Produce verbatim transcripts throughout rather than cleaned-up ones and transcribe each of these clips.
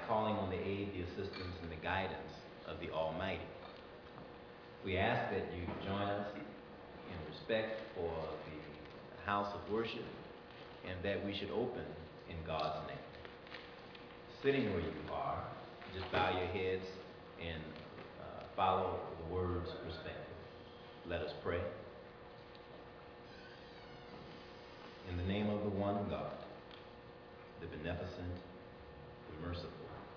calling on the aid, the assistance, and the guidance of the Almighty. We ask that you join us in respect for the house of worship and that we should open in God's name. Sitting where you are, just bow your heads and uh, follow the words respectively. Let us pray. In the name of the one God, the beneficent, the merciful,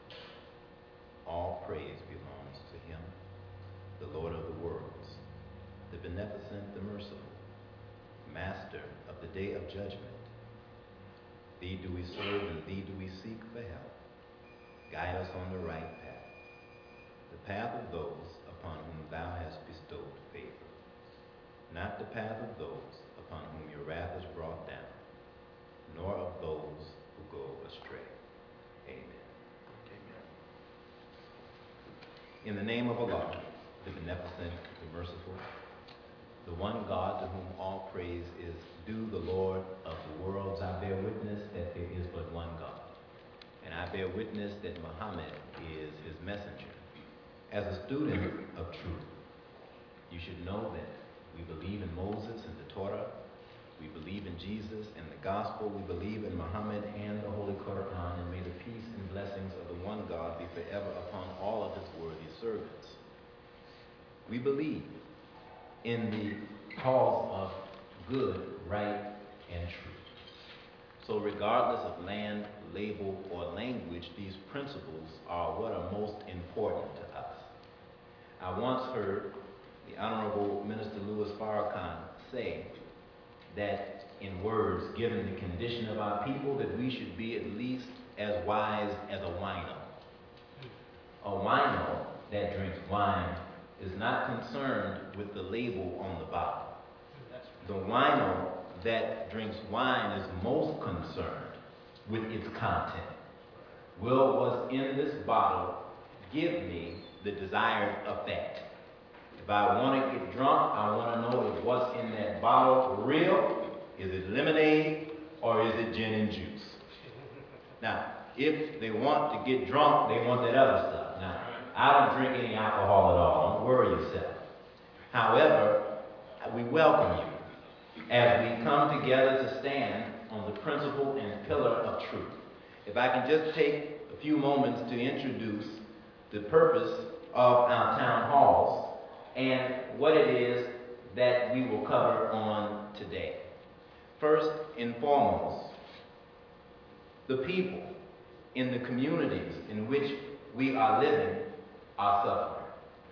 all praise belongs to him, the Lord of the worlds, the beneficent, the merciful, master of the day of judgment. Thee do we serve and thee do we seek for help. Guide us on the right path, the path of those upon whom thou hast bestowed favor, not the path of those upon whom your wrath is brought down, nor of those who go astray. Amen. Amen. In the name of Allah, the beneficent, the merciful, the one God to whom all praise is due, the Lord of the worlds, I bear witness that there is but one God. And I bear witness that Muhammad is his messenger. As a student of truth, you should know that we believe in Moses and the Torah. We believe in Jesus and the gospel. We believe in Muhammad and the Holy Quran. And may the peace and blessings of the one God be forever upon all of his worthy servants. We believe in the cause of good, right, and truth. So regardless of land, label, or language, these principles are what are most important to us. I once heard the Honorable Minister Louis Farrakhan say that in words, given the condition of our people, that we should be at least as wise as a wino. A wino that drinks wine is not concerned with the label on the bottle. The wino that drinks wine is most concerned with its content. Will what's in this bottle give me the desired effect? If I want to get drunk, I want to know if what's in that bottle for real. Is it lemonade or is it gin and juice? Now, if they want to get drunk, they want that other stuff. Now, I don't drink any alcohol at all. Don't worry yourself. However, we welcome you as we come together to stand on the principle and pillar of truth. If I can just take a few moments to introduce the purpose of our town halls and what it is that we will cover on today. First and foremost, the people in the communities in which we are living are suffering.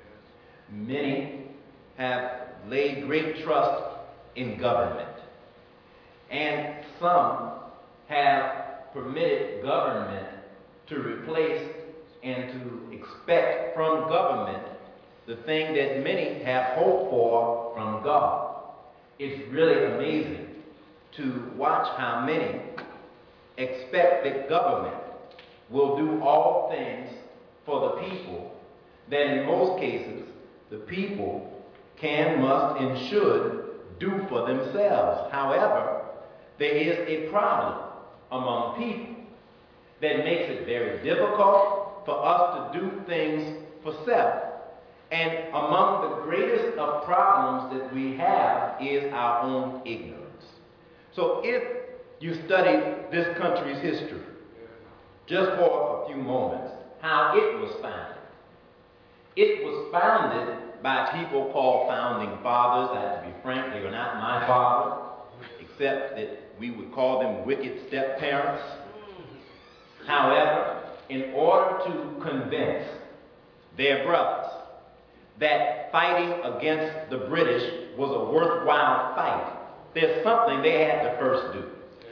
Many have laid great trust in government, and some have permitted government to replace and to expect from government the thing that many have hoped for from God. It's really amazing to watch how many expect that government will do all things for the people, that in most cases the people can, must, and should do for themselves. However, there is a problem among people that makes it very difficult for us to do things for self. And among the greatest of problems that we have is our own ignorance. So if you study this country's history, just for a few moments, how it was founded. It was founded by people called founding fathers. I have to be frank, they were not my father, except that we would call them wicked step-parents. However, in order to convince their brothers that fighting against the British was a worthwhile fight, there's something they had to first do.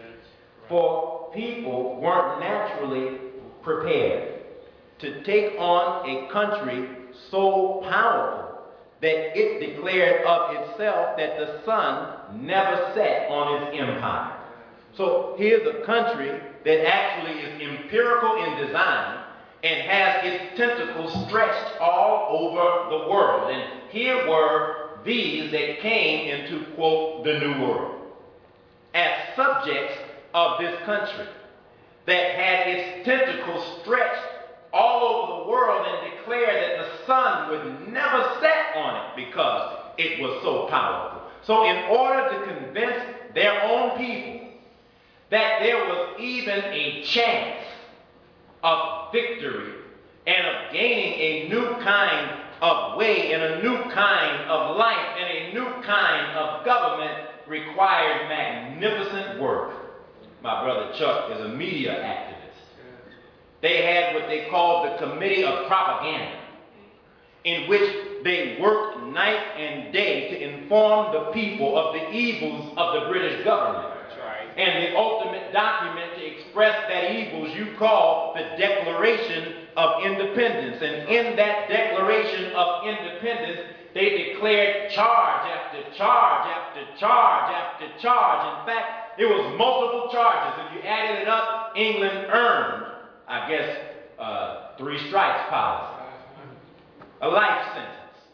For people weren't naturally prepared to take on a country so powerful that it declared of itself that the sun never set on its empire. So here's a country that actually is empirical in design and has its tentacles stretched all over the world. And here were these that came into, quote, the New World as subjects of this country that had its tentacles stretched all over the world and declared that the sun would never set on it because it was so powerful. So in order to convince their own people that there was even a chance of victory and of gaining a new kind of way and a new kind of life and a new kind of government required magnificent work. My brother Chuck is a media activist. They had what they called the Committee of Propaganda, in which they worked night and day to inform the people of the evils of the British government. That's right. And the ultimate document to express that evils you call the Declaration of Independence. And in that Declaration of Independence, they declared charge after charge after charge after charge. In fact, it was multiple charges. If you added it up, England earned, I guess, uh, three strikes policy. A life sentence.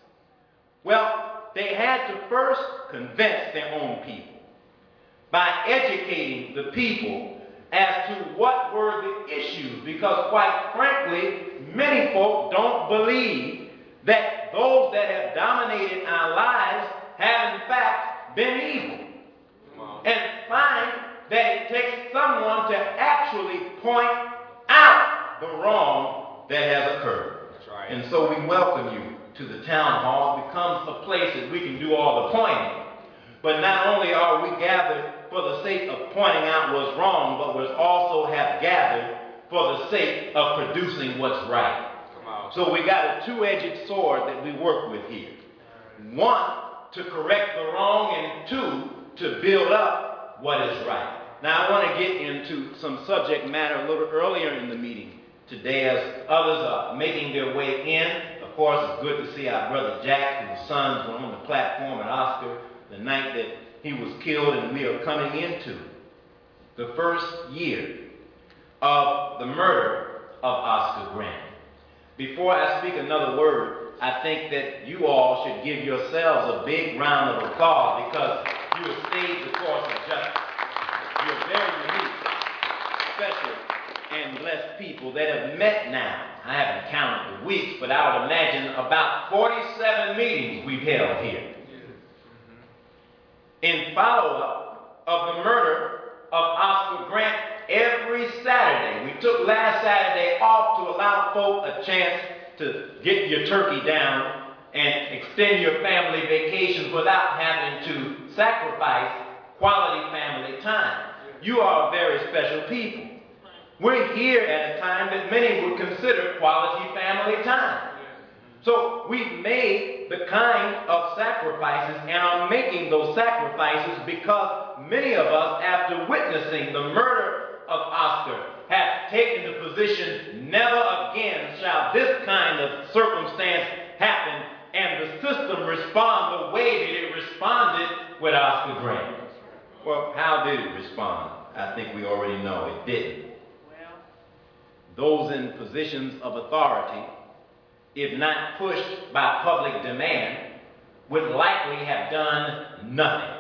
Well, they had to first convince their own people by educating the people as to what were the issues, because quite frankly, many folk don't believe that those that have dominated our lives have in fact been evil. And find that it takes someone to actually point out the wrong that has occurred. That's right. And so we welcome you to the town hall. It becomes a place that we can do all the pointing. But not only are we gathered for the sake of pointing out what's wrong, but we also have gathered for the sake of producing what's right. So we got a two-edged sword that we work with here. One, to correct the wrong, and two, to build up what is right. Now I want to get into some subject matter a little earlier in the meeting today as others are making their way in. Of course, it's good to see our brother Jack, whose sons were on the platform at Oscar the night that he was killed, and we are coming into the first year of the murder of Oscar Grant. Before I speak another word, I think that you all should give yourselves a big round of applause because you have stayed the course of justice. You're very unique, special, and blessed people that have met now. I haven't counted the weeks, but I would imagine about forty-seven meetings we've held here. In follow-up of the murder of Oscar Grant, every Saturday, we took last Saturday off to allow folk a chance to get your turkey down and extend your family vacations without having to sacrifice quality family time. You are a very special people. We're here at a time that many would consider quality family time. So we've made the kind of sacrifices and are making those sacrifices because many of us, after witnessing the murder of Oscar, have taken the position, never again shall this kind of circumstance happen, and the system respond the way that it responded with Oscar Grant. Well, how did it respond? I think we already know it didn't. Well, those in positions of authority, if not pushed by public demand, would likely have done nothing.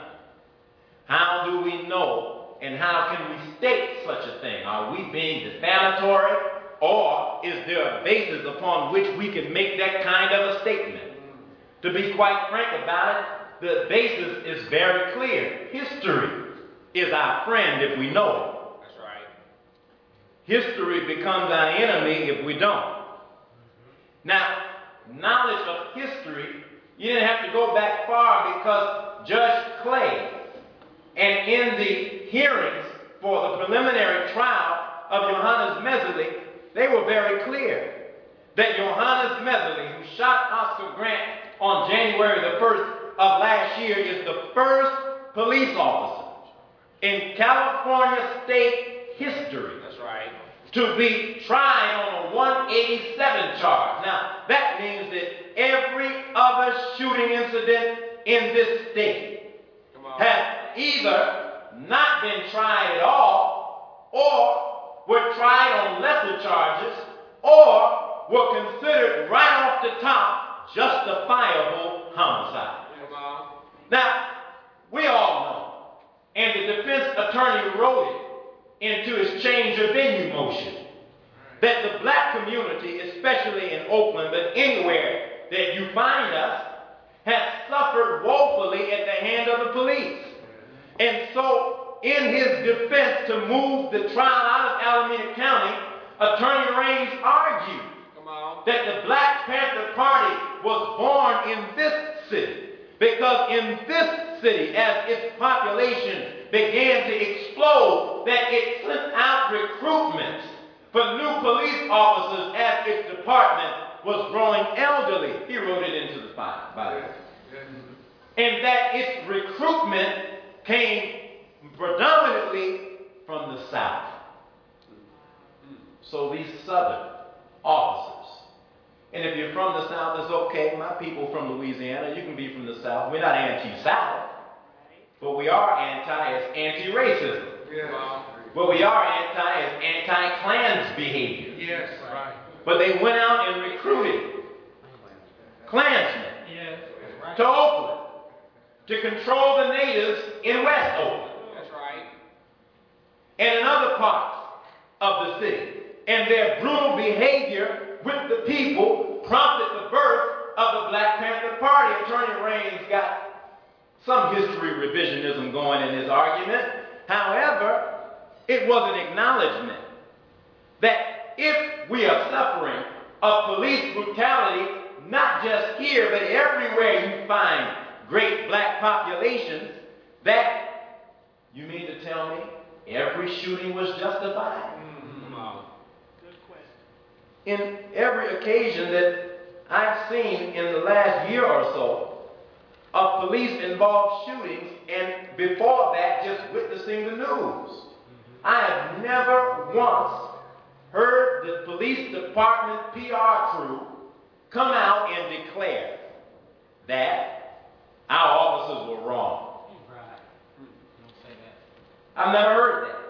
How do we know and how can we state such a thing? Are we being defamatory, or is there a basis upon which we can make that kind of a statement? To be quite frank about it, the basis is very clear. History is our friend if we know it. That's right. History becomes our enemy if we don't. Now, knowledge of history, you didn't have to go back far because Judge Clay, and in the hearings for the preliminary trial of Johannes Messerly, they were very clear that Johannes Messerly, who shot Oscar Grant on January the first of last year, is the first police officer in California state history. That's right. To be tried on a one eighty-seven charge. Now, that means that every other shooting incident in this state has either not been tried at all, or were tried on lesser charges, or were considered right off the top justifiable homicide. Now, we all know, and the defense attorney wrote it into his change of venue motion, that the black community, especially in Oakland, but anywhere that you find us, has suffered woefully at the hand of the police. And so, in his defense to move the trial out of Alameda County, Attorney Raines argued that the Black Panther Party was born in this city, because in this city, as its population began to explode, that it sent out recruitments for new police officers as its department was growing elderly. He wrote it into the file, by the way. And that its recruitment came predominantly from the South. So these Southern officers, and if you're from the South, it's okay. My people from Louisiana, you can be from the South. We're not anti-South, but we are anti as anti-racism. Yeah. But we are anti as anti-Klans behavior. Yes, right. But they went out and recruited Klansmen yes, right. to Oakland to control the natives in West Oakland. That's right. And in other parts of the city. And their brutal behavior with the people prompted the birth of the Black Panther Party. Attorney Raines got some history revisionism going in his argument. However, it was an acknowledgement that if we are suffering of police brutality, not just here, but everywhere you find great black populations, that you mean to tell me every shooting was justified? In every occasion that I've seen in the last year or so of police-involved shootings, and before that, just witnessing the news, I have never once heard the police department P R crew come out and declare that our officers were wrong. I've never heard that.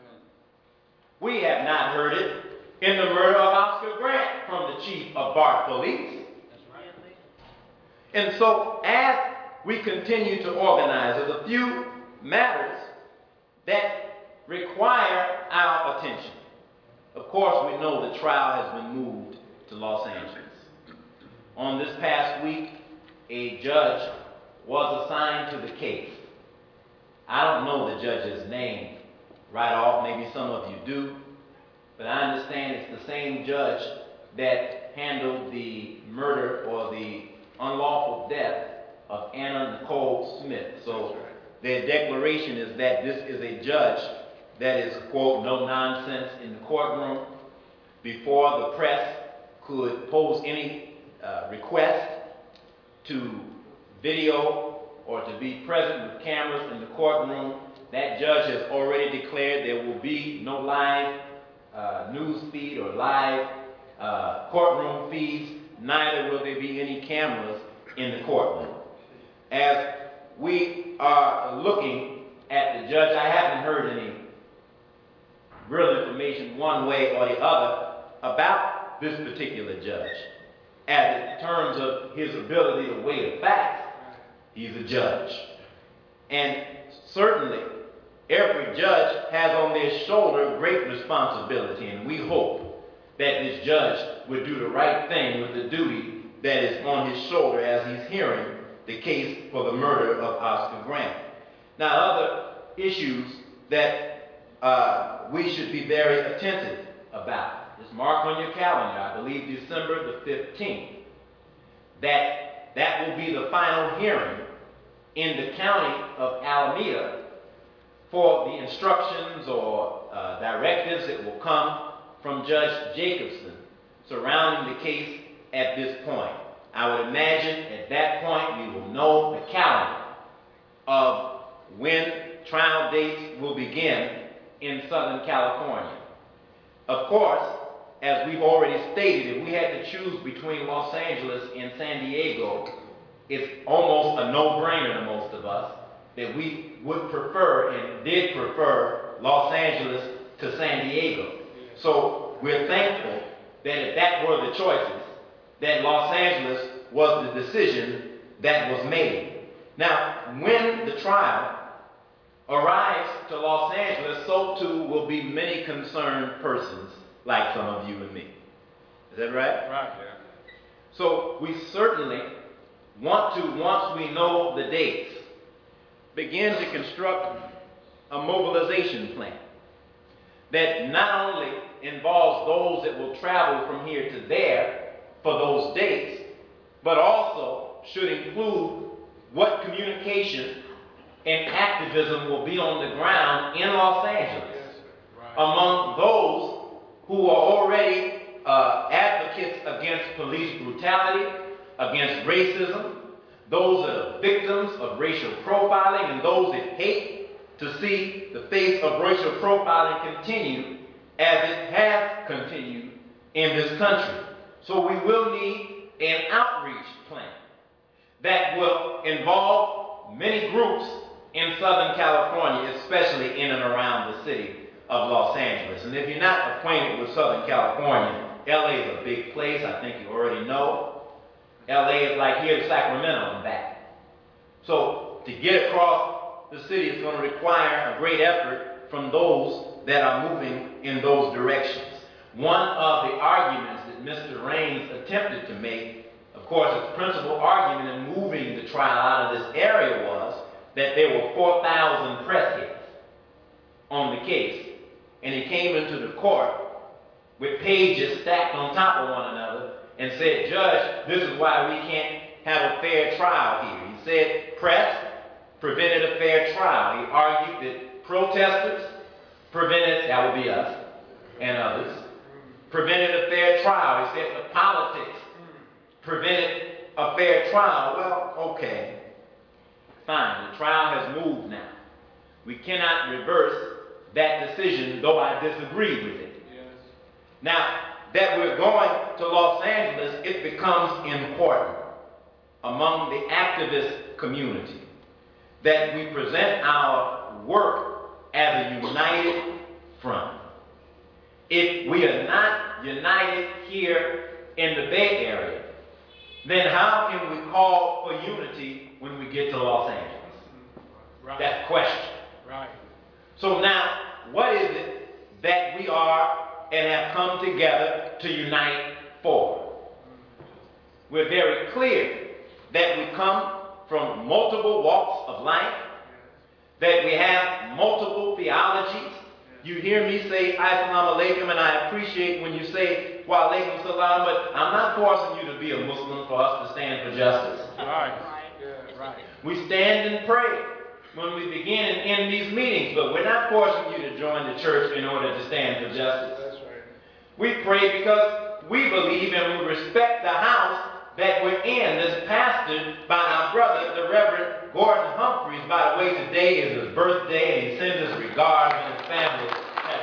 We have not heard it in the murder of Oscar Grant from the chief of BART Police. That's right. And so as we continue to organize, there's a few matters that require our attention. Of course, we know the trial has been moved to Los Angeles. On this past week, a judge was assigned to the case. I don't know the judge's name right off, maybe some of you do. But I understand it's the same judge that handled the murder or the unlawful death of Anna Nicole Smith. So their declaration is that this is a judge that is, quote, no nonsense in the courtroom. Before the press could pose any uh, request to video or to be present with cameras in the courtroom, that judge has already declared there will be no live Uh, news feed or live uh, courtroom feeds, neither will there be any cameras in the courtroom. As we are looking at the judge, I haven't heard any real information one way or the other about this particular judge. As in terms of his ability to weigh the facts, he's a judge. And certainly, every judge has on their shoulder great responsibility, and we hope that this judge would do the right thing with the duty that is on his shoulder as he's hearing the case for the murder of Oscar Grant. Now, other issues that uh, we should be very attentive about is marked on your calendar, I believe December the fifteenth, that that will be the final hearing in the county of Alameda for the instructions or uh, directives that will come from Judge Jacobson surrounding the case at this point. I would imagine at that point we will know the calendar of when trial dates will begin in Southern California. Of course, as we've already stated, if we had to choose between Los Angeles and San Diego, it's almost a no-brainer to most of us that we would prefer and did prefer Los Angeles to San Diego. So we're thankful that if that were the choices, that Los Angeles was the decision that was made. Now, when the trial arrives to Los Angeles, so too will be many concerned persons like some of you and me. Is that right? Right, yeah. So we certainly want to, once we know the dates, begin to construct a mobilization plan that not only involves those that will travel from here to there for those dates, but also should include what communication and activism will be on the ground in Los Angeles among those who are already uh, advocates against police brutality, against racism, those that are victims of racial profiling, and those that hate to see the face of racial profiling continue as it has continued in this country. So we will need an outreach plan that will involve many groups in Southern California, especially in and around the city of Los Angeles. And if you're not acquainted with Southern California, L A is a big place. I think you already know. L A is like here to Sacramento and back. So to get across the city is going to require a great effort from those that are moving in those directions. One of the arguments that Mister Raines attempted to make, of course, his principal argument in moving the trial out of this area was that there were four thousand press hits on the case. And he came into the court with pages stacked on top of one another and said, "Judge, this is why we can't have a fair trial here." He said press prevented a fair trial. He argued that protesters prevented, that would be us and others, prevented a fair trial. He said the politics prevented a fair trial. Well, okay, fine. The trial has moved now. We cannot reverse that decision, though I disagree with it. Yes. Now, that we're going to Los Angeles, it becomes important among the activist community that we present our work as a united front. If we are not united here in the Bay Area, then how can we call for unity when we get to Los Angeles? Right. That's the question. Right. So now, what is it that we are and have come together to unite for? We're very clear that we come from multiple walks of life, that we have multiple theologies. You hear me say Assalamu alaikum, and I appreciate when you say wa alaikum salam, but I'm not forcing you to be a Muslim for us to stand for justice. Right. Yeah, right. We stand and pray when we begin and end these meetings, but we're not forcing you to join the church in order to stand for justice. That's right. We pray because we believe and we respect the house that we're in, that's pastored by our brother, the Reverend Gordon Humphreys. By the way, today is his birthday, and he sends his regards, and his family has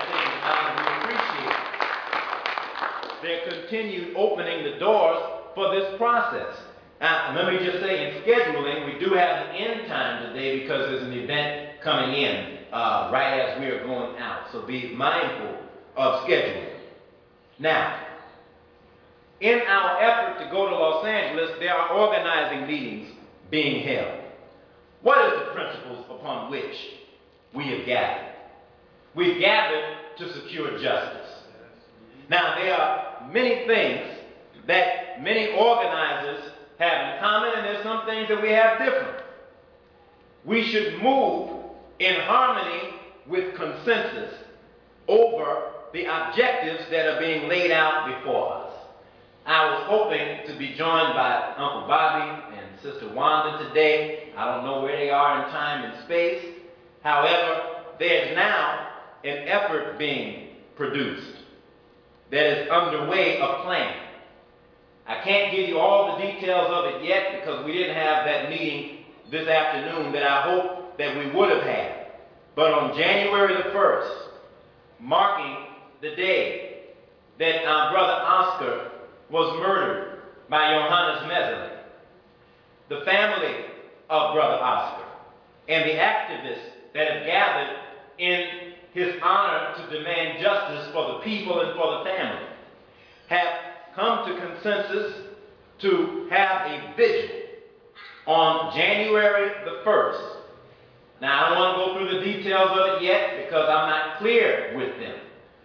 taken time. We appreciate their continued opening the doors for this process. Now, let me just say, in scheduling, we do have an end time today because there's an event coming in uh, right as we are going out. So be mindful of scheduling. Now, in our effort to go to Los Angeles, there are organizing meetings being held. What is the principles upon which we have gathered? We've gathered to secure justice. Now, there are many things that many organizers have in common, and there's some things that we have different. We should move in harmony with consensus over the objectives that are being laid out before us. I was hoping to be joined by Uncle Bobby and Sister Wanda today. I don't know where they are in time and space. However, there's now an effort being produced that is underway, a plan. I can't give you all the details of it yet because we didn't have that meeting this afternoon that I hope that we would have had. But on January the first, marking the day that our brother Oscar was murdered by Johannes Messerly, the family of brother Oscar and the activists that have gathered in his honor to demand justice for the people and for the family have come to consensus to have a vigil on January the first. Now, I don't want to go through the details of it yet because I'm not clear with them.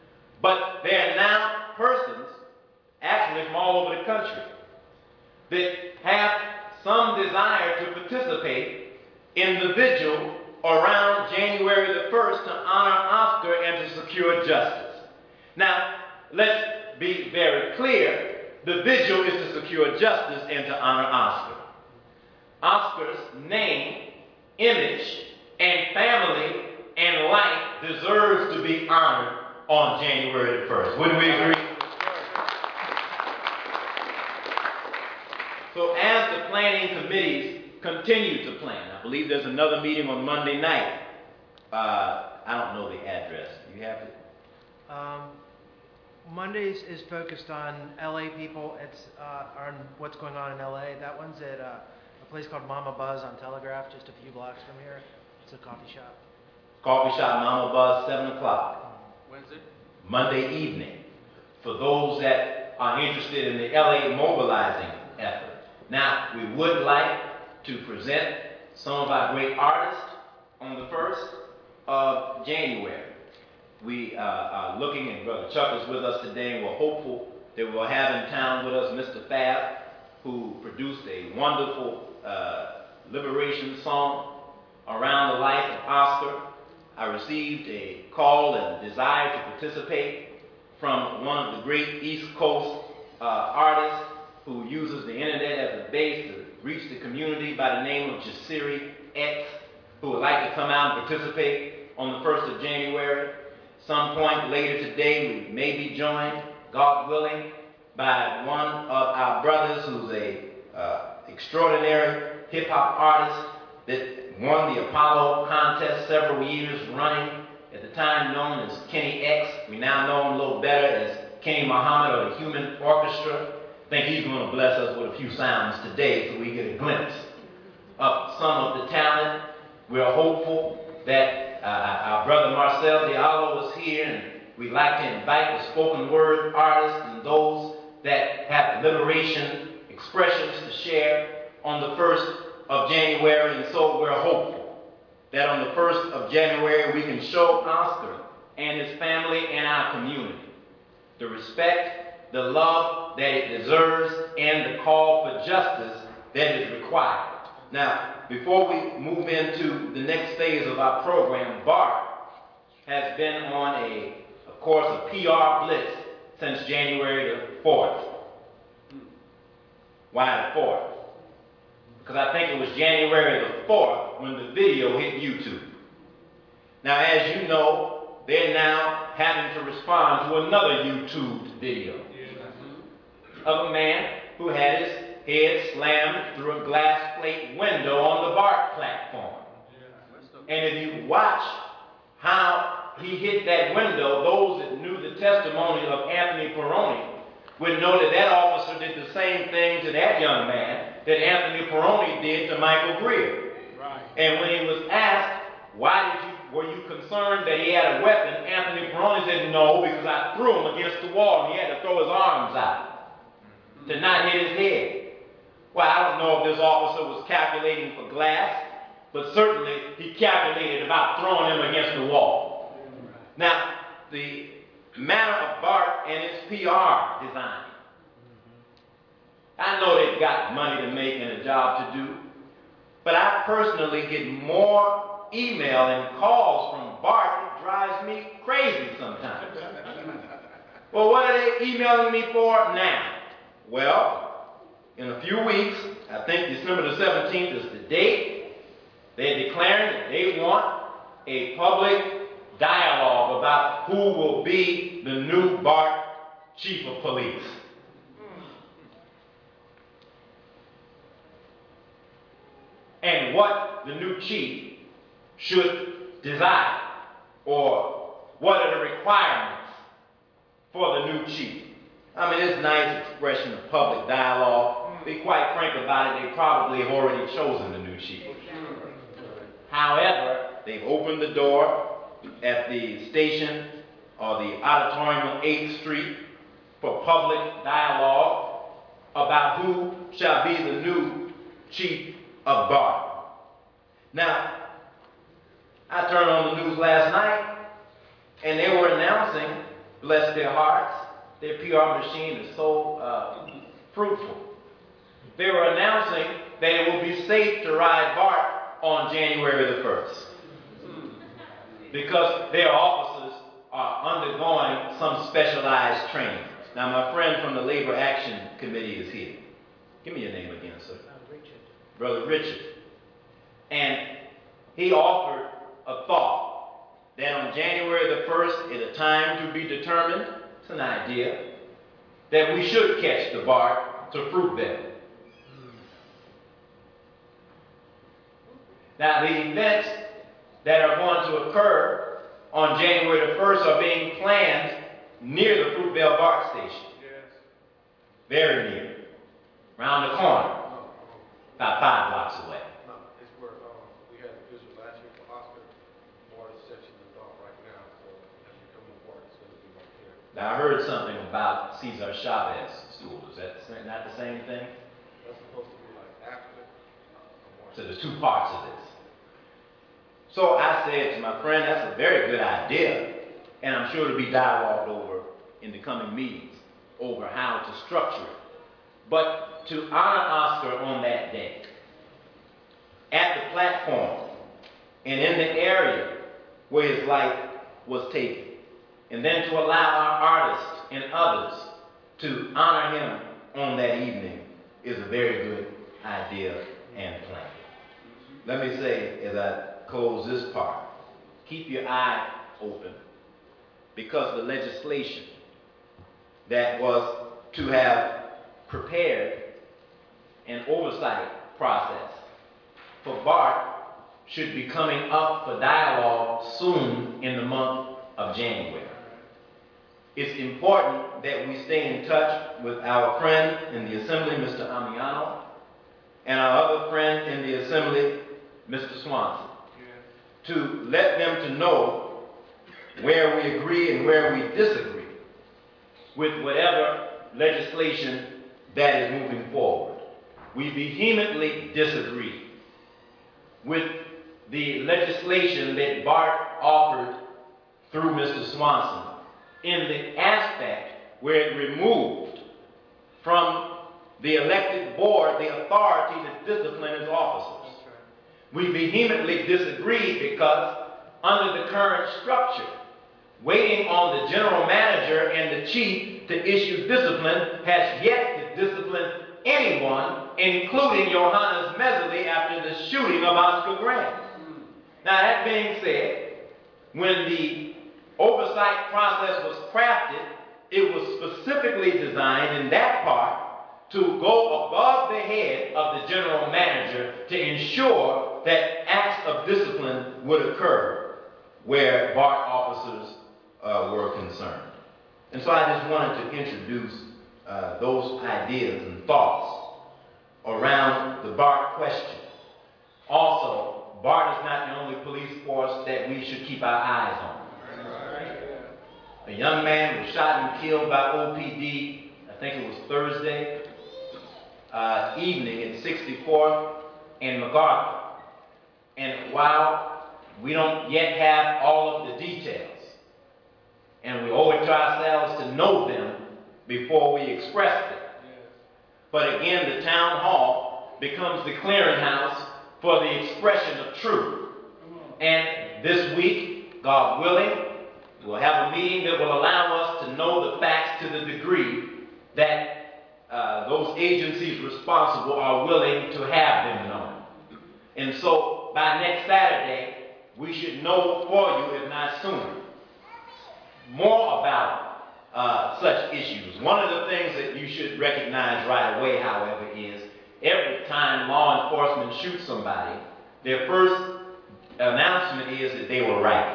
But there are now persons, actually from all over the country, that have some desire to participate in the vigil around January the first to honor Oscar and to secure justice. Now, let's be very clear. The vigil is to secure justice and to honor Oscar. Oscar's name, image, and family and life deserves to be honored on January the first. Wouldn't we agree? So as the planning committees continue to plan, I believe there's another meeting on Monday night. Uh, I don't know the address. You have it? Um, Mondays is focused on L A people. It's uh, on what's going on in L A. That one's at uh, a place called Mama Buzz on Telegraph, just a few blocks from here. It's a coffee shop. Coffee shop, Mama Buzz, seven o'clock. When's it? Monday evening. For those that are interested in the L A mobilizing effort. Now, we would like to present some of our great artists on the first of January. We uh, are looking, and Brother Chuck is with us today, and we're hopeful that we'll have in town with us Mister Fab, who produced a wonderful uh, liberation song around the life of Oscar. I received a call and desire to participate from one of the great East Coast uh, artists who uses the internet as a base to reach the community by the name of Jasiri X, who would like to come out and participate on the first of January. Some point later today, we may be joined, God willing, by one of our brothers who's a uh, extraordinary hip-hop artist that won the Apollo contest several years running, at the time known as Kenny X. We now know him a little better as Kenny Muhammad or the Human Orchestra. I think he's going to bless us with a few sounds today so we get a glimpse of some of the talent. We're hopeful that uh, our brother Marcel Diallo is here, and we'd like to invite the spoken word artists and those that have liberation expressions to share on the first of January. And so we're hopeful that on the first of January we can show Oscar and his family and our community the respect, the love that it deserves, and the call for justice that is required. Now, before we move into the next phase of our program, Bart has been on a, of course, a P R blitz since January the fourth. Why the fourth? Because I think it was January the fourth when the video hit YouTube. Now, as you know, they're now having to respond to another YouTube video of a man who had his head slammed through a glass plate window on the BART platform. And if you watch how he hit that window, those that knew the testimony of Anthony Peroni would know that that officer did the same thing to that young man that Anthony Peroni did to Michael Greer. Right. And when he was asked, why did you, were you concerned that he had a weapon? Anthony Peroni said, no, because I threw him against the wall and he had to throw his arms out to not hit his head. Well, I don't know if this officer was calculating for glass, but certainly he calculated about throwing him against the wall. Now, the matter of Bart and his P R design. I know they've got money to make and a job to do, but I personally get more email and calls from Bart that drives me crazy sometimes. Well, what are they emailing me for now? Well, in a few weeks, I think December the seventeenth is the date, they're declaring that they want a public dialogue about who will be the new BART chief of police. And what the new chief should desire, or what are the requirements for the new chief. I mean, it's a nice expression of public dialogue. Be quite frank about it, they probably have already chosen the new chief. However, they've opened the door at the station or the auditorium on eighth street for public dialogue about who shall be the new chief of BART. Now, I turned on the news last night and they were announcing bless their hearts. Their P R machine is so uh, fruitful. They were announcing that it will be safe to ride BART on January the first because their officers are undergoing some specialized training. Now, my friend from the Labor Action Committee is here. Give me your name again, sir. Richard. Brother Richard. And he offered a thought that on January the first, at a time to be determined, it's an idea, that we should catch the BART to Fruitvale. Now, the events that are going to occur on January the first are being planned near the Fruitvale BART station. Yes. Very near. Around the corner. About five blocks away. No, it's where um, we had the visit last year for Oscar. Board is section is off right now, so as you come on board, it's going to be right here. Now, I heard something about Cesar Chavez School. Is that not the same thing? That's supposed to be like after. uh, So there's two parts of this. So I said to my friend, that's a very good idea, and I'm sure it'll be dialogued over in the coming meetings over how to structure it. But to honor Oscar on that day, at the platform and in the area where his life was taken, and then to allow our artists and others to honor him on that evening is a very good idea and plan. Let me say, as I close this part, keep your eye open, because the legislation that was to have prepared an oversight process for BART should be coming up for dialogue soon in the month of January. It's important that we stay in touch with our friend in the Assembly, Mister Amiano, and our other friend in the Assembly, Mister Swanson, to let them to know where we agree and where we disagree with whatever legislation that is moving forward. We vehemently disagree with the legislation that BART offered through Mister Swanson in the aspect where it removed from the elected board the authority to discipline its officers. We vehemently disagree because under the current structure, waiting on the general manager and the chief to issue discipline has yet to discipline anyone, including Johannes Messerly after the shooting of Oscar Grant. Now, that being said, when the oversight process was crafted, it was specifically designed in that part to go above the head of the general manager to ensure that acts of discipline would occur where BART officers uh, were concerned. And so I just wanted to introduce uh, those ideas and thoughts around the BART question. Also, BART is not the only police force that we should keep our eyes on. A young man was shot and killed by O P D, I think it was Thursday uh, evening at sixty-fourth and MacArthur. And while we don't yet have all of the details, and we owe it to ourselves to know them before we express them, but again, the town hall becomes the clearinghouse for the expression of truth. And this week, God willing, we'll have a meeting that will allow us to know the facts to the degree that uh, those agencies responsible are willing to have them known. And so by next Saturday, we should know for you, if not sooner, more about uh, such issues. One of the things that you should recognize right away, however, is every time law enforcement shoots somebody, their first announcement is that they were right.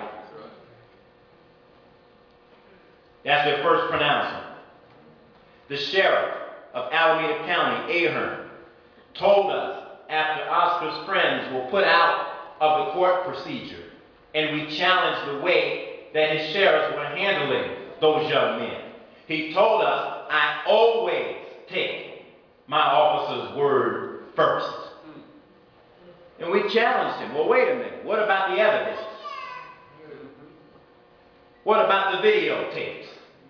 That's their first pronouncement. The sheriff of Alameda County, Ahern, told us after Oscar's friends were put out of the court procedure, and we challenged the way that his sheriffs were handling those young men. He told us, I always take my officer's word first. And we challenged him. Well, wait a minute. What about the evidence? What about the videotapes?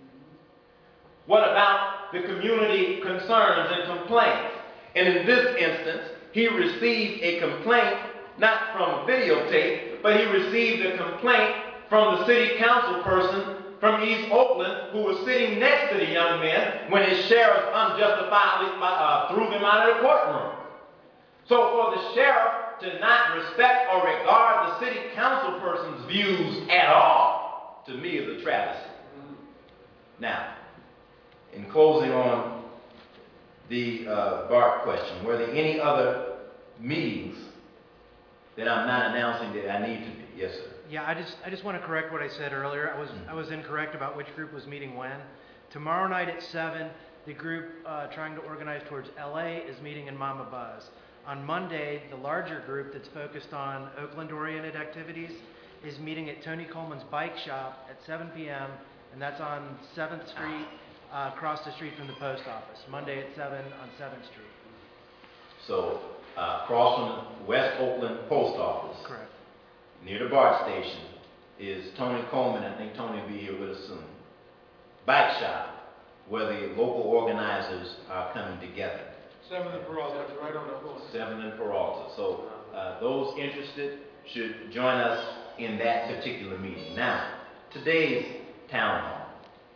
What about the community concerns and complaints? And in this instance, he received a complaint, not from a videotape, but he received a complaint from the city council person from East Oakland who was sitting next to the young man when his sheriff unjustifiably uh, threw him out of the courtroom. So for the sheriff to not respect or regard the city council person's views at all, to me is a travesty. Now, in closing on the uh, Bart question, were there any other meetings that I'm not announcing that I need to be? Yes, sir. Yeah, I just I just want to correct what I said earlier. I was I was incorrect about which group was meeting when. Tomorrow night at seven, the group uh, trying to organize towards L A is meeting in Mama Buzz. On Monday, the larger group that's focused on Oakland-oriented activities is meeting at Tony Coleman's bike shop at seven p m and that's on seventh Street, uh, across the street from the post office. Monday at seven on seventh Street. So uh, across from the West Oakland post office. Correct. Near the BART station is Tony Coleman. I think Tony will be here with us soon. Bike shop, where the local organizers are coming together. Seventh and Peralta, that's right on the corner. Seventh and Peralta. So uh, those interested should join us in that particular meeting. Now, today's town hall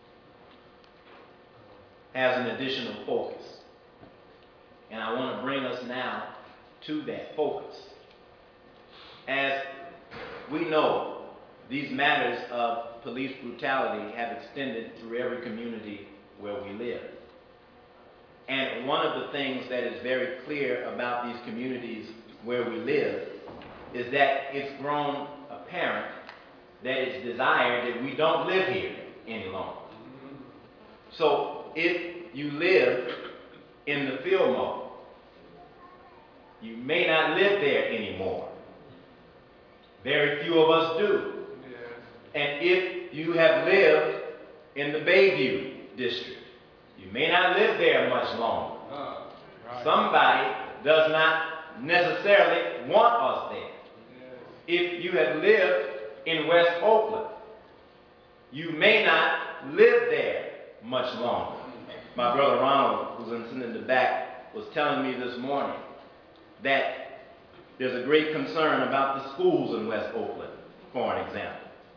has an additional focus. And I want to bring us now to that focus. As we know, these matters of police brutality have extended through every community where we live. And one of the things that is very clear about these communities where we live is that it's grown apparent that it's desired that we don't live here any longer. So if you live in the Fillmore, you may not live there anymore. Very few of us do. And if you have lived in the Bayview district, you may not live there much longer. Somebody does not necessarily want us there. If you have lived in West Oakland, you may not live there much longer. My brother Ronald, who's sitting in the back, was telling me this morning that there's a great concern about the schools in West Oakland, for an example.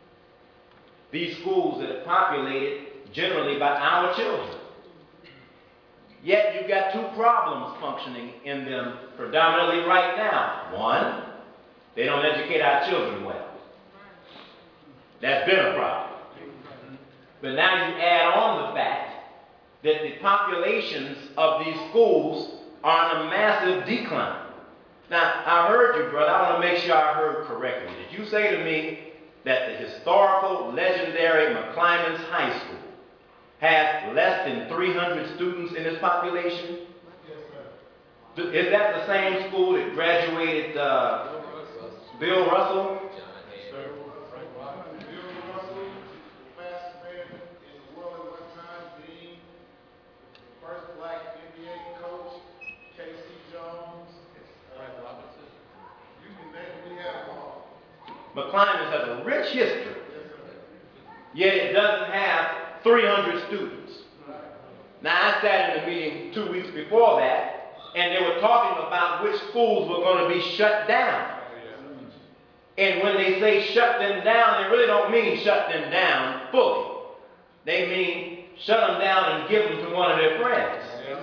These schools that are populated generally by our children. Yet you've got two problems functioning in them predominantly right now. One, they don't educate our children well. That's been a problem. But now you add on the fact that the populations of these schools are in a massive decline. Now, I heard you, brother. I want to make sure I heard correctly. Did you say to me that the historical, legendary McClymonds High School has less than three hundred students in its population? Yes, sir. Is that the same school that graduated uh, Bill Russell? Sir. Bill Russell, fastest man in the world at one time, being the first black N B A coach, K C Jones. You can name, we have them all. McClymonds has a rich history, yet it doesn't have three hundred students. Now, I sat in a meeting two weeks before that, and they were talking about which schools were going to be shut down. And when they say shut them down, they really don't mean shut them down fully. They mean shut them down and give them to one of their friends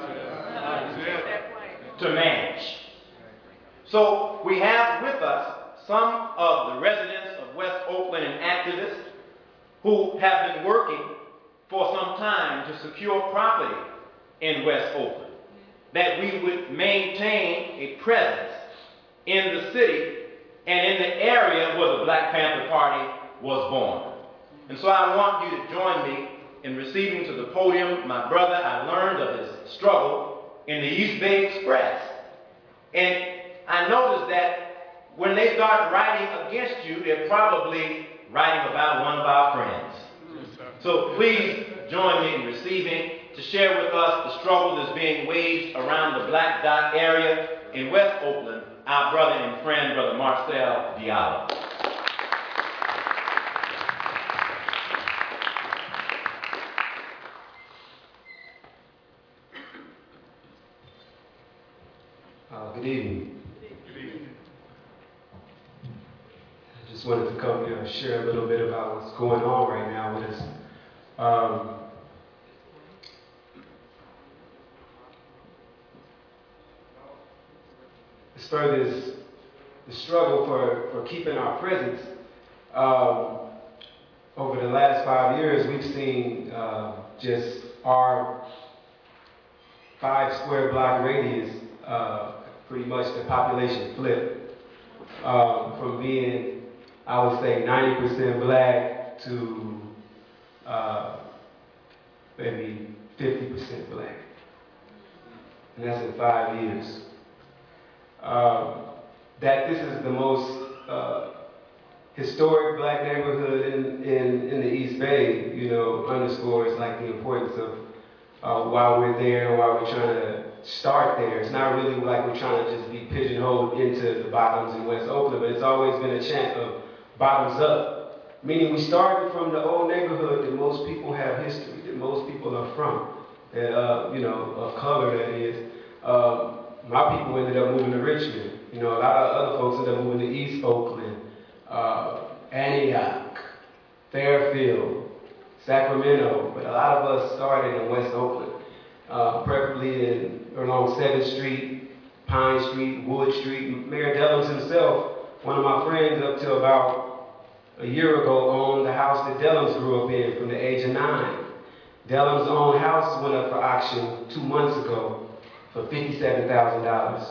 to manage. So we have with us some of the residents of West Oakland and activists who have been working for some time to secure property in West Oakland, that we would maintain a presence in the city and in the area where the Black Panther Party was born. And so I want you to join me in receiving to the podium my brother. I learned of his struggle in the East Bay Express. And I noticed that when they start writing against you, they're probably writing about one of our friends. So please join me in receiving to share with us the struggle that's being waged around the Black Dot area in West Oakland, our brother and friend, Brother Marcel Diallo. Uh, good evening. Good evening. I just wanted to come here and share a little bit about what's going on right now with us. Um, as far as the struggle for, for keeping our presence, um, over the last five years, we've seen uh, just our five square block radius, uh, pretty much the population flip um, from being, I would say, ninety percent black to uh, maybe fifty percent black. And that's in five years. Um, that this is the most uh, historic black neighborhood in, in, in the East Bay, you know, underscores like the importance of uh, why we're there and why we're trying to start there. It's not really like we're trying to just be pigeonholed into the bottoms in West Oakland, but it's always been a chant of bottoms up, meaning we started from the old neighborhood that most people have history, that most people are from, that, uh, you know, of color that is. Um, my people ended up moving to Richmond. You know, a lot of other folks ended up moving to East Oakland, uh, Antioch, Fairfield, Sacramento, but a lot of us started in West Oakland, uh, preferably in, along seventh Street, Pine Street, Wood Street. Mayor Dellums himself, one of my friends up to about a year ago, owned the house that Dellums grew up in from the age of nine. Dellums' own house went up for auction two months ago for fifty-seven thousand dollars.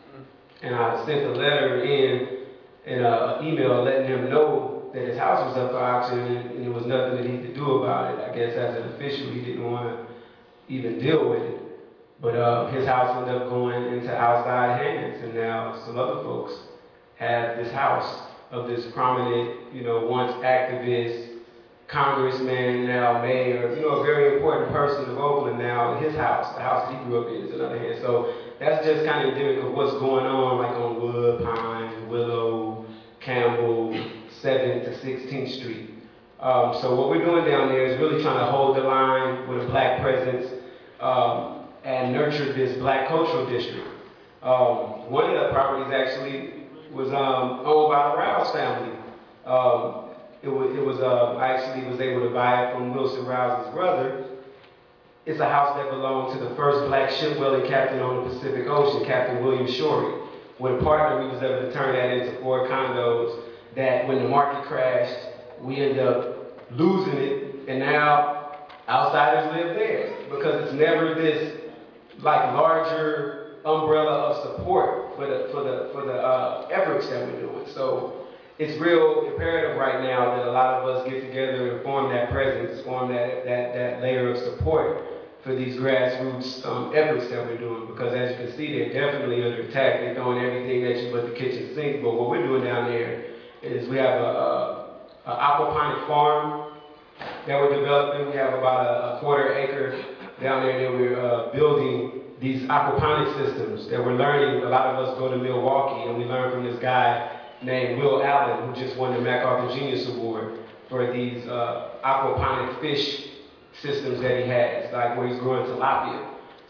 And I sent a letter in and an email letting him know that his house was up for auction and, and there was nothing that he could do about it. I guess as an official, he didn't want to even deal with it. But uh, his house ended up going into outside hands, and now some other folks have this house of this prominent, you know, once activist, congressman, now mayor, you know, a very important person of Oakland now, his house, the house that he grew up in, is another hand. So that's just kind of endemic of what's going on, like on Wood, Pine, Willow, Campbell, seventh to sixteenth Street. Um, so what we're doing down there is really trying to hold the line with a black presence um, and nurture this black cultural district. Um, one of the properties actually was um, owned by the Rouse family. Um, it was, it was uh, I actually was able to buy it from Wilson Rouse's brother. It's a house that belonged to the first black shipbuilding captain on the Pacific Ocean, Captain William Shorey. With a partner, we was able to turn that into four condos that when the market crashed, we ended up losing it, and now outsiders live there because it's never this like larger umbrella of support for the for the for the uh, efforts that we're doing. So it's real imperative right now that a lot of us get together and form that presence, form that that that layer of support for these grassroots um, efforts that we're doing, because as you can see, they're definitely under attack. They're throwing everything at you but the kitchen sink. But what we're doing down there is we have a, a, a aquaponic farm that we're developing. We have about a, a quarter acre down there that we're uh, building these aquaponic systems that we're learning. A lot of us go to Milwaukee and we learn from this guy named Will Allen, who just won the MacArthur Genius Award for these uh, aquaponic fish systems that he has, like where he's growing tilapia.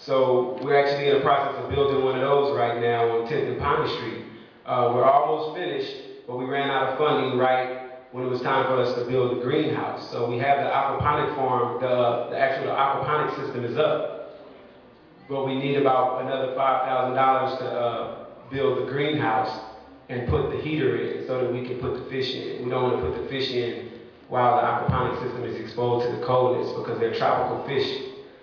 So we're actually in the process of building one of those right now on tenth and Pine Street. Uh, we're almost finished, but we ran out of funding right when it was time for us to build the greenhouse. So we have the aquaponic farm, the, the actual the aquaponic system is up, but we need about another five thousand dollars to uh, build the greenhouse and put the heater in so that we can put the fish in. We don't want to put the fish in while the aquaponic system is exposed to the coldness because they're tropical fish.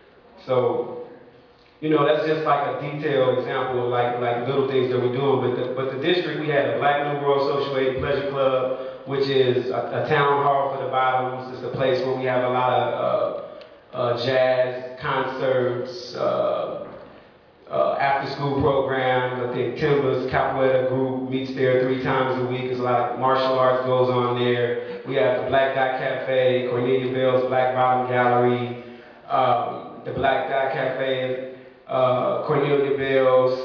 So, you know, that's just like a detailed example of like, like little things that we're doing. But the, but the district, we had a Black New World Social Aid Pleasure Club, which is a, a town hall for the bottoms. It's a place where we have a lot of uh, uh, jazz concerts, uh, uh, after-school programs. I think Timber's Capoeira group meets there three times a week. There's a lot of martial arts goes on there. We have the Black Dot Cafe, Cornelia Bell's Black Bottom Gallery, um, the Black Dot Cafe, uh, Cornelia Bell's,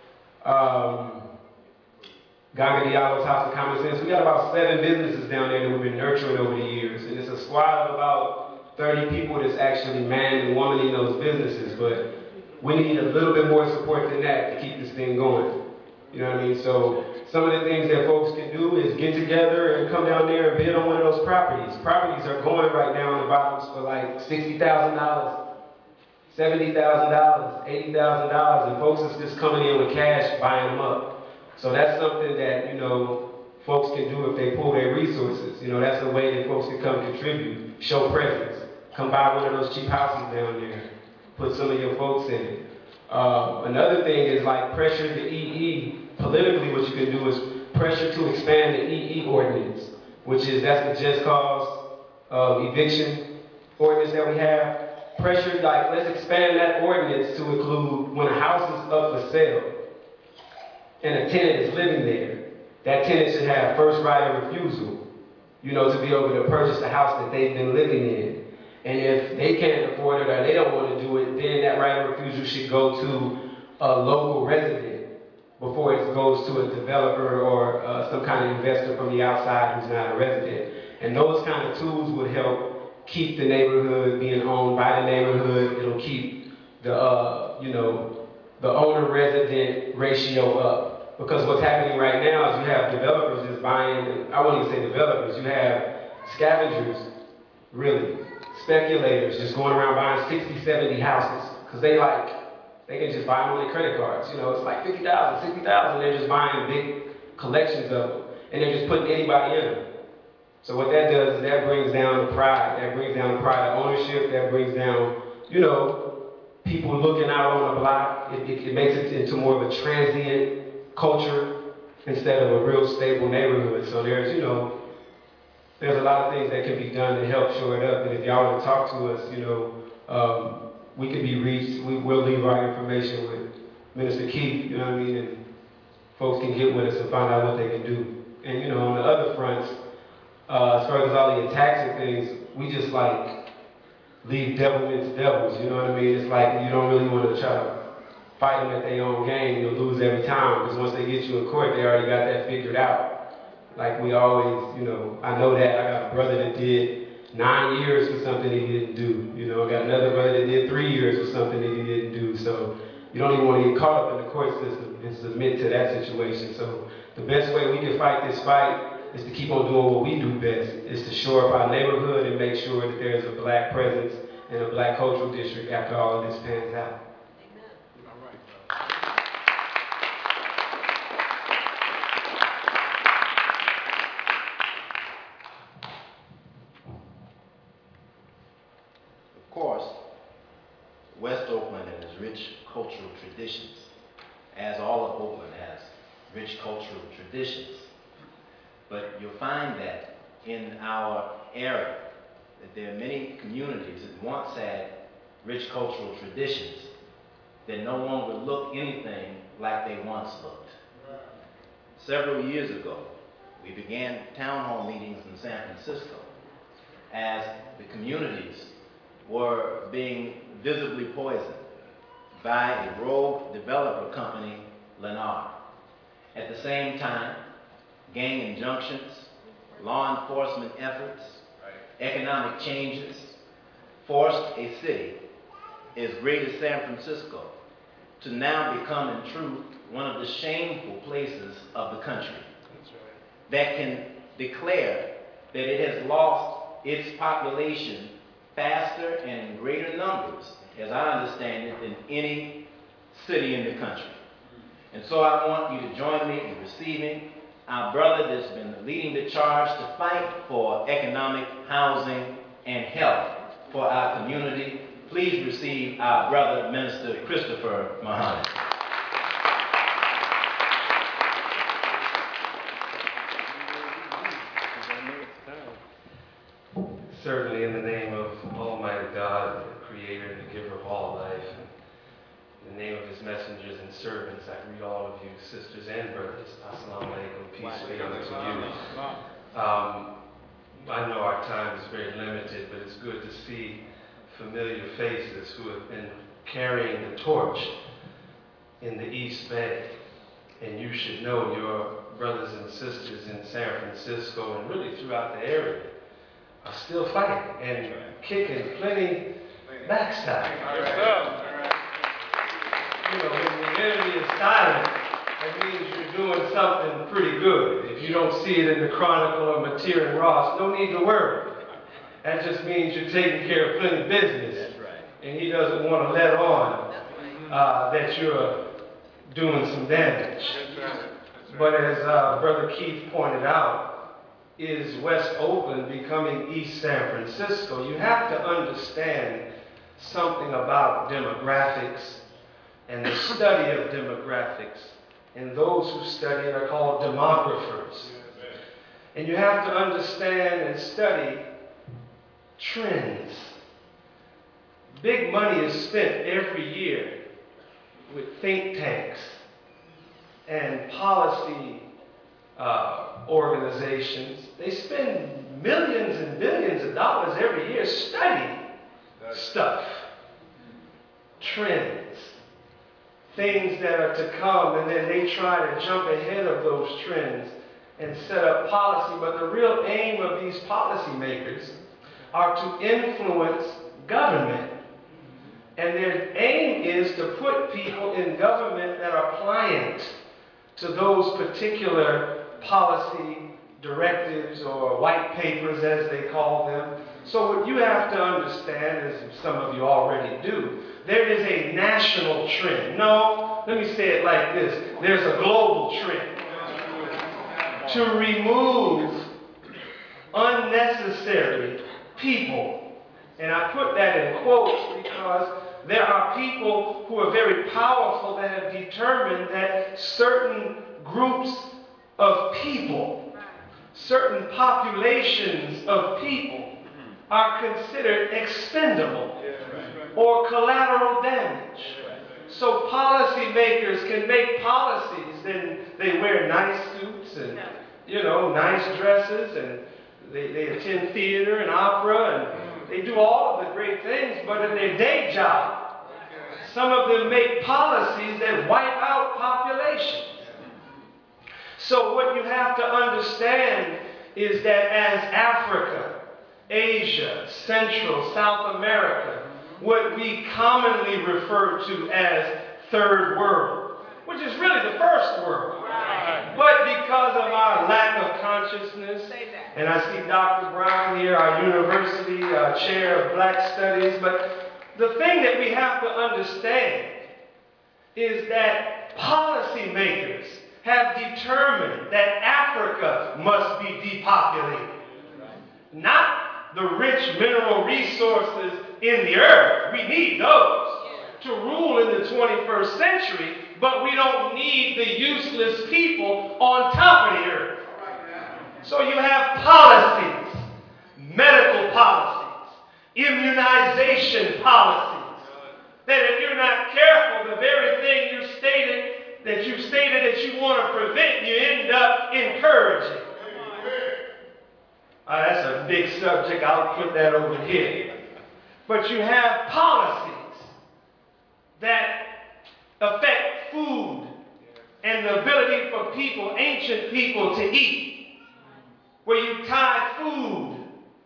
um, Gaga Diallo's House of Common Sense. We got about seven businesses down there that we've been nurturing over the years. And it's a squad of about thirty people that's actually man and woman in those businesses. But we need a little bit more support than that to keep this thing going. You know what I mean? So some of the things that folks can do is get together and come down there and bid on one of those properties. Properties are going right now in the bottoms for like sixty thousand dollars, seventy thousand dollars, eighty thousand dollars, and folks is just coming in with cash buying them up. So that's something that, you know, folks can do if they pool their resources. You know, that's a way that folks can come contribute, show presence. Come buy one of those cheap houses down there. Put some of your folks in it. Uh, another thing is like pressure the E E. Politically, what you can do is pressure to expand the E E ordinance, which is, that's the just cause uh, eviction ordinance that we have. Pressure, like, let's expand that ordinance to include when a house is up for sale and a tenant is living there, that tenant should have first right of refusal, you know, to be able to purchase the house that they've been living in. And if they can't afford it or they don't want to do it, then that right of refusal should go to a local resident before it goes to a developer or uh, some kind of investor from the outside who's not a resident. And those kind of tools would help keep the neighborhood being owned by the neighborhood. It'll keep the, uh, you know, the owner-resident ratio up. Because what's happening right now is you have developers just buying, I won't even say developers, you have scavengers, really, speculators just going around buying sixty, seventy houses. Because they like, they can just buy them on their credit cards. You know, it's like fifty thousand, sixty thousand, they're just buying big collections of them. And they're just putting anybody in them. So what that does is that brings down the pride. That brings down the pride of ownership. That brings down, you know, people looking out on the block. It, it, it makes it into more of a transient culture instead of a real stable neighborhood. So there's, you know, there's a lot of things that can be done to help shore it up. And if y'all want to talk to us, you know, um, we can be reached. We will leave our information with Minister Keith, you know what I mean? And folks can get with us and find out what they can do. And, you know, on the other fronts, uh, as far as all the attacks and things, we just like leave devilments devils, you know what I mean? It's like you don't really want to try to fight them at their own game. You'll lose every time because once they get you in court, they already got that figured out. Like we always, you know, I know that. I got a brother that did nine years for something he didn't do. You know, I got another brother that did three years for something that he didn't do. So you don't even want to get caught up in the court system and submit to that situation. So the best way we can fight this fight is to keep on doing what we do best, is to shore up our neighborhood and make sure that there's a black presence and a black cultural district after all of this pans out. Of course, West Oakland and its rich cultural traditions, as all of Oakland has rich cultural traditions. But you'll find that in our area, that there are many communities that once had rich cultural traditions that no longer look anything like they once looked. Several years ago, we began town hall meetings in San Francisco as the communities were being visibly poisoned by a rogue developer company, Lennar. At the same time, gang injunctions, law enforcement efforts, economic changes forced a city as great as San Francisco to now become in truth one of the shameful places of the country that can declare that it has lost its population faster and in greater numbers, as I understand it, than any city in the country. And so I want you to join me in receiving our brother that's been leading the charge to fight for economic, housing, and health for our community. Please receive our brother, Minister Christopher Muhammad. Certainly in the name of Almighty God, the Creator and the Giver of all life, and in the name of His messengers and servants, I greet all of you, sisters and brothers. Assalamu alaikum, peace be unto you. Um, I know our time is very limited, but it's good to see familiar faces who have been carrying the torch in the East Bay. And you should know your brothers and sisters in San Francisco and really throughout the area are still fighting and kicking plenty backside. you know, when the enemy is silent, that means you're doing something pretty good. If you don't see it in the Chronicle or Mateer and Ross, no need to worry. That just means you're taking care of plenty business. That's right. And he doesn't want to let on uh, that you're doing some damage. But as uh, Brother Keith pointed out, is West Oakland becoming East San Francisco? You have to understand something about demographics and the study of demographics. And those who study it are called demographers. And you have to understand and study trends. Big money is spent every year with think tanks and policy uh, organizations. They spend millions and billions of dollars every year studying stuff, trends, things that are to come, and then they try to jump ahead of those trends and set up policy. But the real aim of these policymakers are to influence government. And their aim is to put people in government that are pliant to those particular policy directives or white papers, as they call them. So what you have to understand, as some of you already do, there is a national trend. No, let me say it like this. There's a global trend to remove unnecessary people. And I put that in quotes because there are people who are very powerful that have determined that certain groups of people, certain populations of people are considered expendable or collateral damage. So policymakers can make policies, and they wear nice suits and, you know, nice dresses, and they, they attend theater and opera, and they do all of the great things, but in their day job, some of them make policies that wipe out populations. So what you have to understand is that as Africa, Asia, Central, South America, what we commonly refer to as third world, which is really the first world. But because of our lack of consciousness, and I see Doctor Brown here, our university uh, chair of black studies, but the thing that we have to understand is that policymakers have determined that Africa must be depopulated. Not the rich mineral resources in the earth. We need those to rule in the twenty-first century, but we don't need the useless people on top of the earth. So you have policies, medical policies, immunization policies, that if you're not careful, the very thing you stated that you stated that you want to prevent, you end up encouraging. Uh, that's a big subject. I'll put that over here. But you have policies that affect food and the ability for people, ancient people, to eat, where you tie food,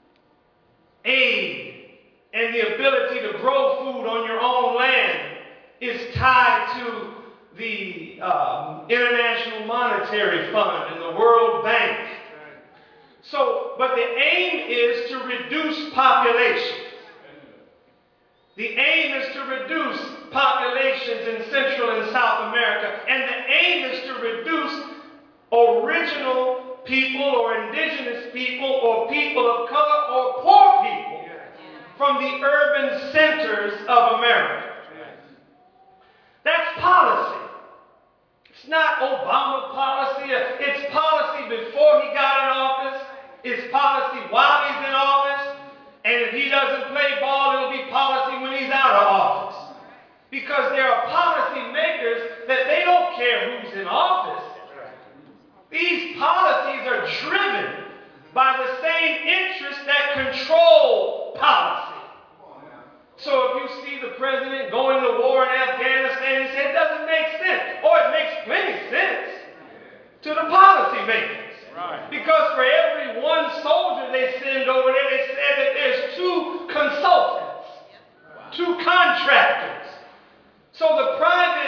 aid, and the ability to grow food on your own land is tied to the um, International Monetary Fund and the World Bank. So, but the aim is to reduce populations. The aim is to reduce populations in Central and South America, and the aim is to reduce original people or indigenous people or people of color or poor people from the urban centers of America. That's policy. It's not Obama policy. It's policy before he got in office. It's policy while he's in office. And if he doesn't play ball, it'll be policy when he's out of office. Because there are policy makers that they don't care who's in office. These policies are driven by the same interests that control policy. So if you see the president going to war in Afghanistan, he said it doesn't make sense. Or it makes plenty sense to the policymakers. Right. Because for every one soldier they send over there, they said that there's two consultants, wow. two contractors. So the private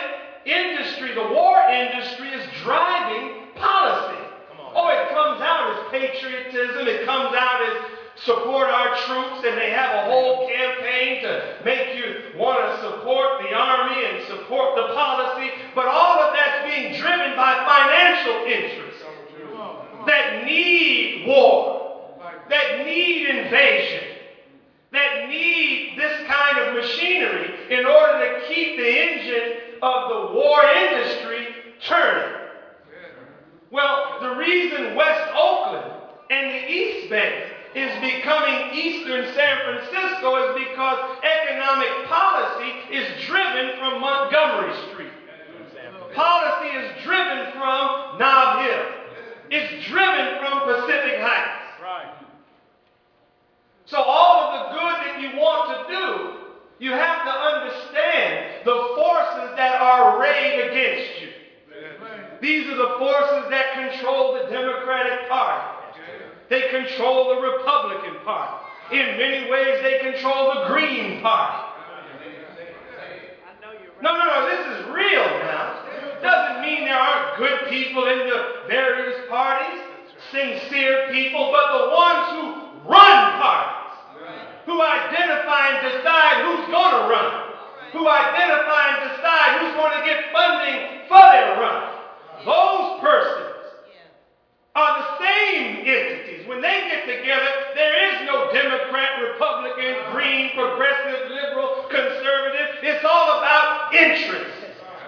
industry, the war industry, is driving policy. Oh, it comes out as patriotism. It comes out as support our troops, and they have a whole campaign to make you want to support the army and support the policy. But all of that's being driven by financial interests that need war, that need invasion, that need this kind of machinery in order to keep the engine of the war industry turning. Well, the reason West Oakland and the East Bay is becoming Eastern San Francisco is because economic policy is driven from Montgomery Street. Policy is driven from Nob Hill. It's driven from Pacific Heights. Right. So all of the good that you want to do, you have to understand the forces that are arrayed against you. These are the forces that control the Democratic Party. They control the Republican Party. In many ways, they control the Green Party. No, no, no, this is real now. Doesn't mean there aren't good people in the various parties, sincere people, but the ones who run parties, who identify and decide who's going to run, who identify and decide who's going to get funding for their run. Those persons are the same entities. When they get together, there is no Democrat, Republican, Green, Progressive, Liberal, Conservative. It's all about interest.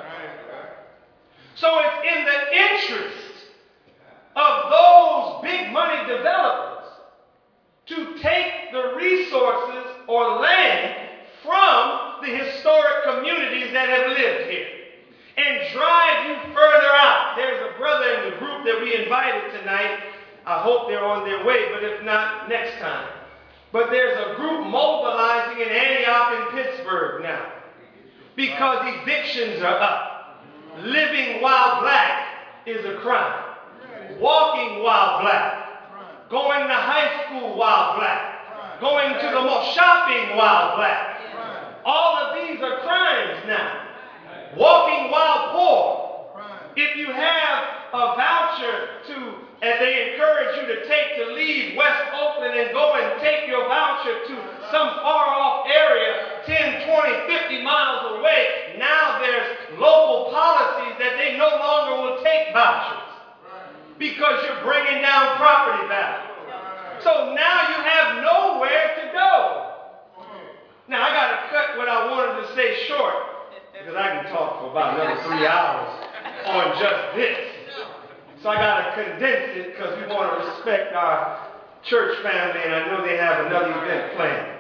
So it's in the interest of those big money developers to take the resources or land from the historic communities that have lived here and drive you further out. There's a brother in the group that we invited tonight. I hope they're on their way, but if not, next time. But there's a group mobilizing in Antioch and Pittsburgh now because evictions are up. Living while black is a crime. Walking while black. Going to high school while black. Going to the mall, shopping while black. All of these are crimes now. Walking while poor. If you have a voucher to, and they encourage you to take to leave West Oakland and go and take your voucher to some far-off area, ten, twenty, fifty miles away, now there's local policies that they no longer will take vouchers because you're bringing down property value. So now you have nowhere to go. Now I got to cut what I wanted to say short because I can talk for about another three hours on just this. So I got to condense it because we want to respect our church family, and I know they have another event planned.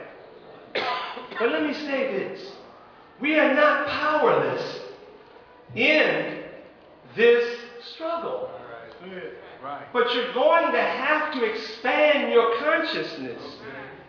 But let me say this. We are not powerless in this struggle. Right. But you're going to have to expand your consciousness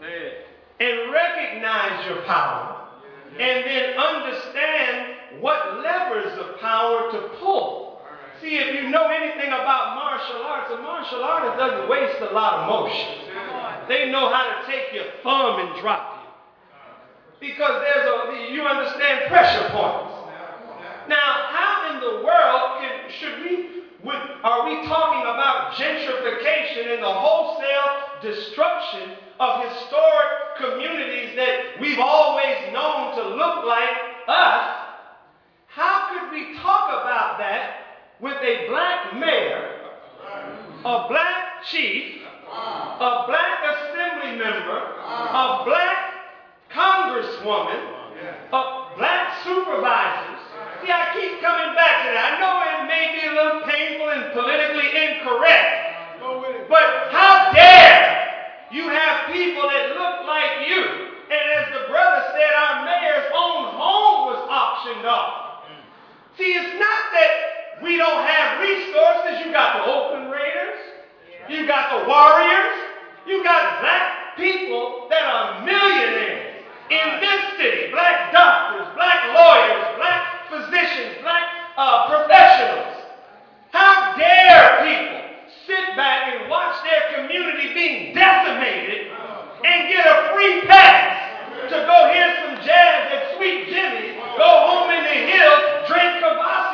and recognize your power and then understand what levers of power to pull. See, if you know anything about martial arts, a martial artist doesn't waste a lot of motion. They know how to take your thumb and drop you. Because there's a, you understand pressure points. Now, how in the world can, should we, would, are we talking about gentrification and the wholesale destruction of historic communities that we've always known to look like us? How could we talk about that with a black mayor, a black chief, a black assembly member, a black congresswoman, a black supervisors? See, I keep coming back to that. I know it may be a little painful and politically incorrect, but how dare you have people that look like you? And as the brother said, our mayor's own home was auctioned off. See, it's not that we don't have resources. You got the Oakland Raiders. You got the Warriors. You got black people that are millionaires in this city. Black doctors, black lawyers, black physicians, black uh, professionals. How dare people sit back and watch their community being decimated and get a free pass to go hear some jazz at Sweet Jimmy's, go home in the hills, drink Kvass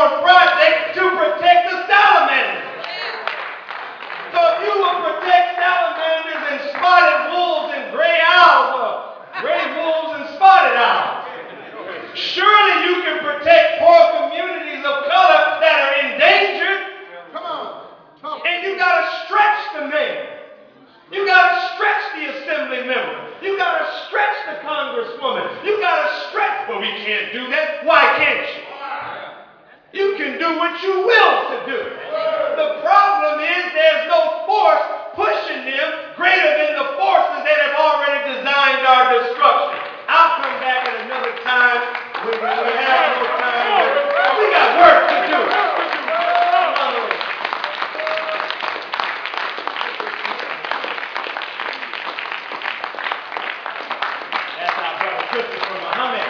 a project to protect the salamanders. So if you will protect salamanders and spotted wolves and gray owls, or gray wolves and spotted owls, surely you can protect poor communities of color that are endangered. Come on. Talk. And you got to stretch the mayor. You got to stretch the assembly member. You got to stretch the congresswoman. You got to stretch. Well, we can't do that. Why can't you? You can do what you will to do. The problem is there's no force pushing them greater than the forces that have already designed our destruction. I'll come back at another time when we have no time. We got work to do. That's our brother Christopher Muhammad.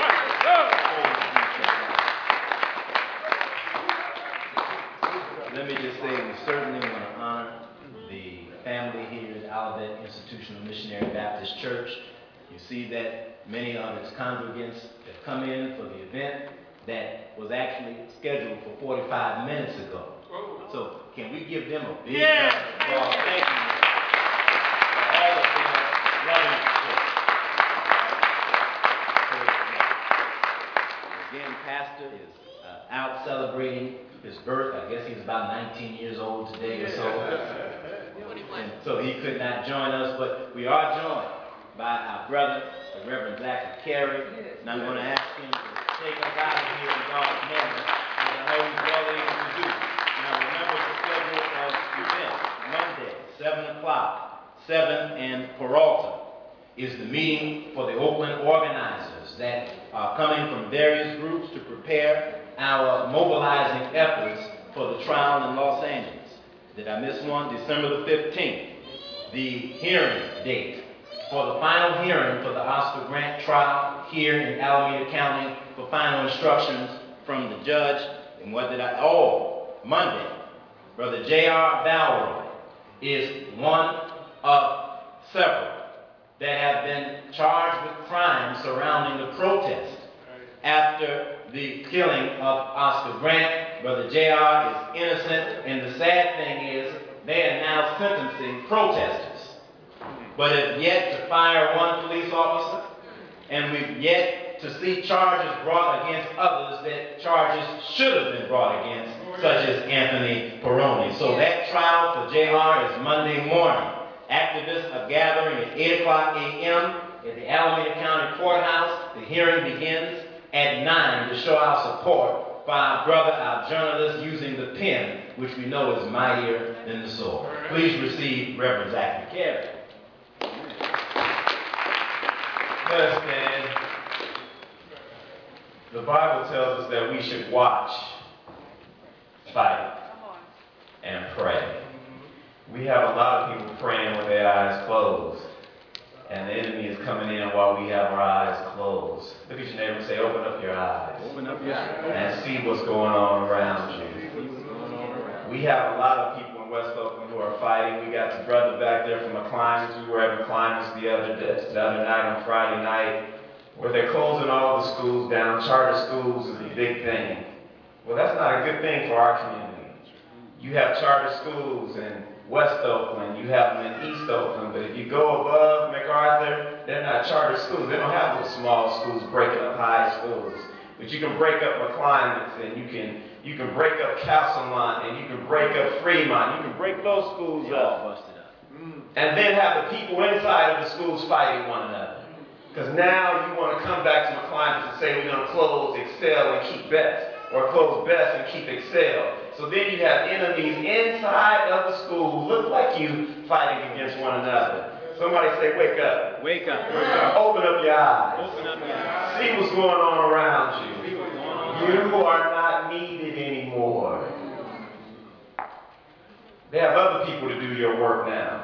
Let me just say, we certainly want to honor the family here at Olivet Institutional Missionary Baptist Church. You see that many of its congregants have come in for the event that was actually scheduled for forty-five minutes ago. So can we give them a big Yeah. round of applause? Thank you for all of their loving support. Again, Pastor is uh, out celebrating his birth. I guess he's about nineteen years old today or so. And so he could not join us, but we are joined by our brother, the Reverend Zachary Carey. And I'm going to ask him to take us out of here in God's name, as I know he's well able to do. Now remember the schedule of the event. Monday, seven o'clock, seven and Peralta is the meeting for the Oakland organizers that are coming from various groups to prepare our mobilizing efforts for the trial in Los Angeles. Did I miss one? December the fifteenth, the hearing date for the final hearing for the Oscar Grant trial here in Alameda County for final instructions from the judge. And what did I, oh, Monday, Brother J R Balroy is one of several that have been charged with crimes surrounding the protest after the killing of Oscar Grant. Brother J R is innocent, and the sad thing is they are now sentencing protesters, but have yet to fire one police officer, and we've yet to see charges brought against others that charges should have been brought against, such as Anthony Peroni. So that trial for J R is Monday morning. Activists are gathering at eight o'clock a m at the Alameda County Courthouse. The hearing begins at nine to show our support for our brother, our journalist, using the pen, which we know is mightier than the sword. Please receive Reverend Zachary Carey. Let us stand. The Bible tells us that we should watch, fight, and pray. We have a lot of people praying with their eyes closed, and the enemy is coming in while we have our eyes closed. Look at your neighbor and say, open up your eyes. Open up your eyes. And see what's going on around you. We have a lot of people in West Oakland who are fighting. We got the brother back there from Aquinas. We were at Aquinas the other day, the other night on Friday night, where they're closing all the schools down. Charter schools is a big thing. Well, that's not a good thing for our community. You have charter schools in West Oakland, you have them in East Oakland, but if you go above MacArthur, they're not charter schools. They don't have those small schools breaking up high schools. But you can break up McClimates, and you can you can break up Castlemont, and you can break up Fremont. You can break those schools up. Busted up. And then have the people inside of the schools fighting one another. Because now you want to come back to McClimates and say we're going to close Excel and keep Best, or close Best and keep Excel. So then you have enemies inside of the school who look like you fighting against one another. Somebody say, wake up. Wake up. Open up your eyes. Open up your eyes. See what's going on around you. See what's going on. You are not needed anymore. They have other people to do your work now.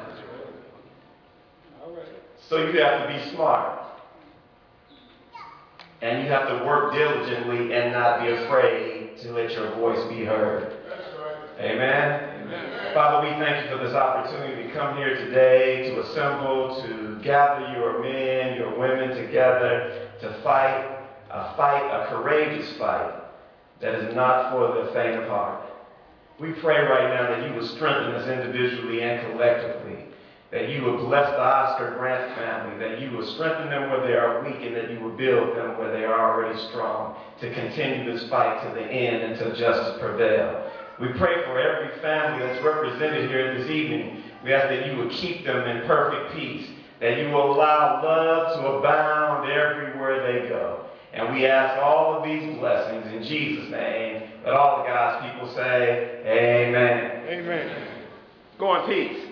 So you have to be smart. And you have to work diligently and not be afraid to let your voice be heard. Amen? Amen. Father, we thank you for this opportunity to come here today, to assemble, to gather your men, your women together, to fight a fight, a courageous fight, that is not for the faint of heart. We pray right now that you would strengthen us individually and collectively, that you would bless the Oscar Grant family, that you would strengthen them where they are weak, and that you would build them where they are already strong to continue this fight to the end until justice prevail. We pray for every family that's represented here this evening. We ask that you would keep them in perfect peace, that you will allow love to abound everywhere they go. And we ask all of these blessings in Jesus' name. Let all of God's people say, amen. Amen. Go in peace.